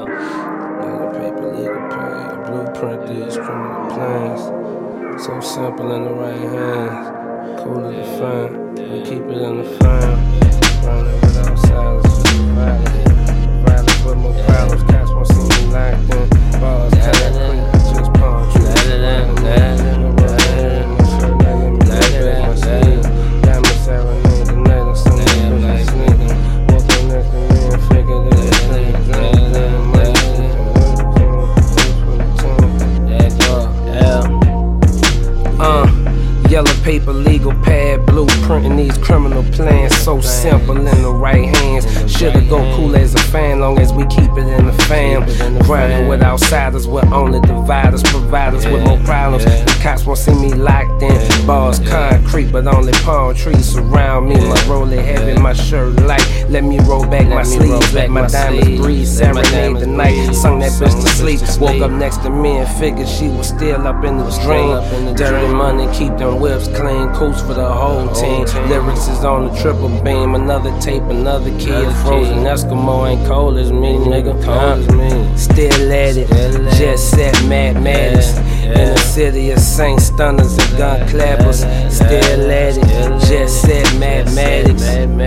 Legal paper, legal pay. Blueprint these criminal plans. So simple in the right hands. Cool to define. We keep it in the fine. Running without silence, just violence. Violence with more problems. Cops won't see me locked in. Bars, concrete, just palm trees. Yellow paper, legal pad, blueprinting these criminal plans. So simple in the right hands. Shoulda go cool as a fan, long as we keep it in the fam. Grinding with outsiders, we're only dividers. Providers with more problems. The cops won't see me locked in. Bars concrete, but only palm trees surround me. My rolling heavy, my shirt light. Let me roll back my sleeves, let my diamonds breathe. Serenade the night, sung that bitch to sleep. Woke up next to me and figured she was still up in the dream. Dirty money, keep them whips clean, coast for the whole team. Lyrics is on the triple beam, another tape, another kid. Frozen Eskimo ain't cold as me, nigga. Still at it, just set mathematics. In the city of Saint Stunners and gun clappers. Still at it, just set mathematics.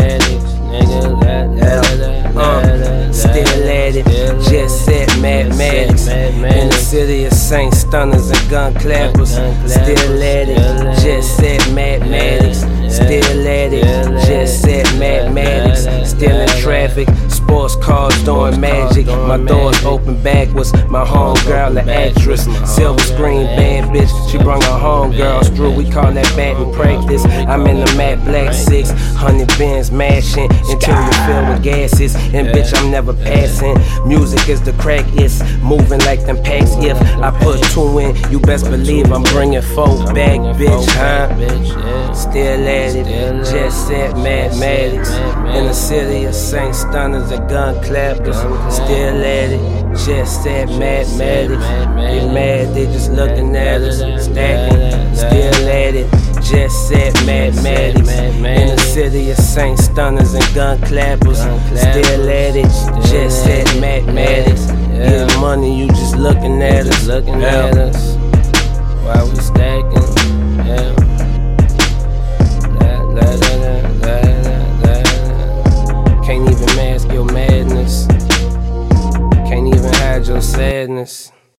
Still at it, just set mathematics. In the city of Saint Stunners and gun clappers. Still at it, just set mathematics. Still at it, just set mathematics. Still in traffic, sports cars doing magic. My doors open backwards. My homegirl, the actress, silver screen band bitch. She brung her homegirls through. We call that batting practice. I'm in the matte black 600 bins mashing interior filled with gases. And bitch, I'm never passing. Music is the crack, it's moving like them packs. If I put 2 in, you best believe I'm bringing 4 back, bitch, huh? Still at it, just set mathematics. In the city of Saint Stunners and gun clappers. Still at it, just set mathematics. Get mad, they just looking at us, stacking. Still at it, just set mathematics. In the city of Saint Stunners and gun clappers. Still at it, just set mathematics. Get money, you just looking at us.